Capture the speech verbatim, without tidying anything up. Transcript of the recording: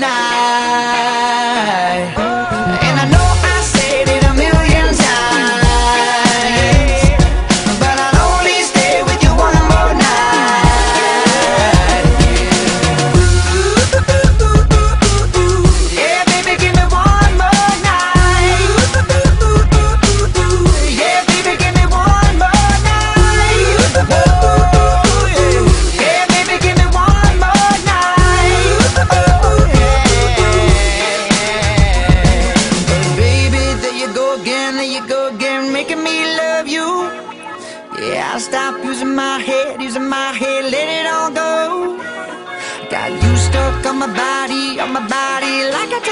night. And I know I said it a million times, but I'll only stay with you one more night. Yeah, baby, give me one more night. Yeah, baby, give me one more night. Yeah, baby, give me one more night. Baby, there you go again, there you go again, making me love you. Yeah, I'll stop using my head, using my head, let it all go. Got you stuck on my body, on my body like a